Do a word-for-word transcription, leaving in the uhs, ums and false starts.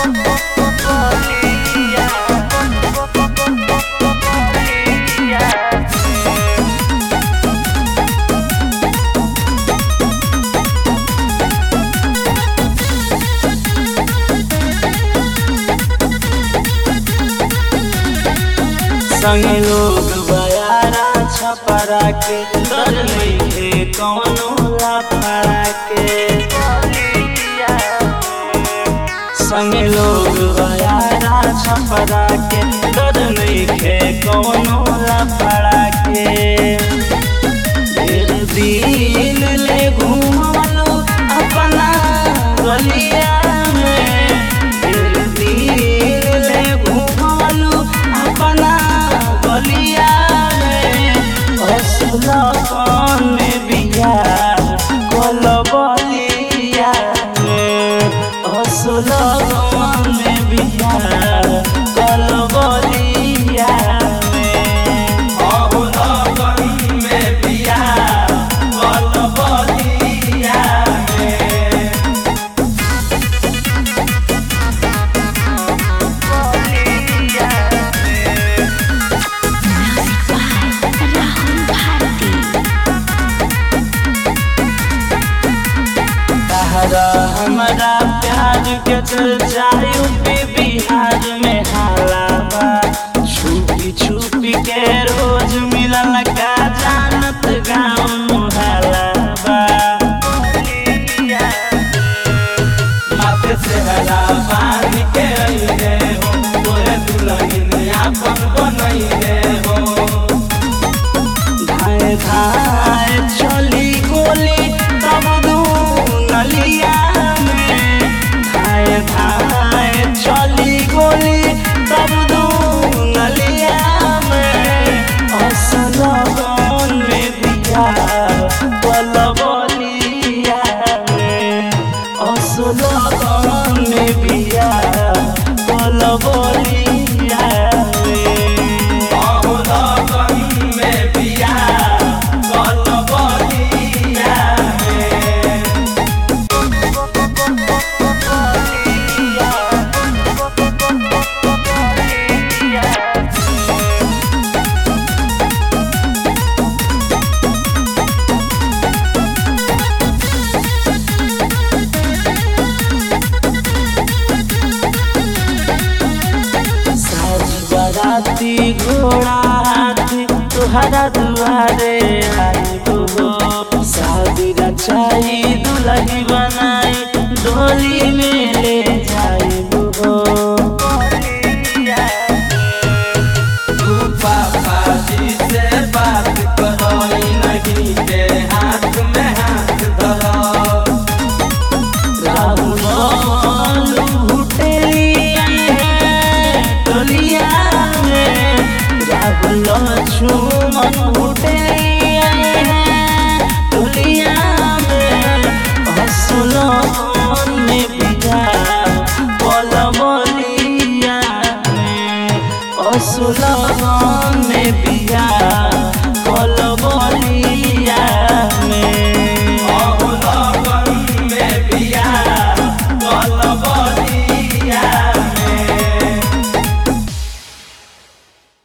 संगे लोग बयारा छपरा के डर नइखे कौनो लाफड़ा के। संगे लोग बयारा छपरा के डर नइखे कौनो लाफड़ा के। ढेर दिन ले घूमलो अपना गलिया में, ढेर दिन ले घूमलो अपना गलिया में। असला कौन में बिहार कल बलिया में, असला कौन में बिहार कल बलिया में। अहुला कौन में बिहार कल बलिया में। हमारा प्यार के चर्चा यूपी बिहार में हाला बा। छुपी छुपी के रोज मिलल का जानत गाँव मुहाला बा। माथे से हरा पानी के रहे हो, तोरे दुल्हन आपन बनइले हो। धाए धाए चली गोली तब दू नलिया में, धाए धाए चली गोली तब दू नलिया में। असल कौन में बिहार कल बलिया में, असल कौन में बिहार कल बलिया में। अहुला कौन में बिहार कल बलिया में। बाराती घोड़ा हाथी तुहरा दुआरे आइबो हो। शादी रचाई दुल्ही बनाई डोली में ले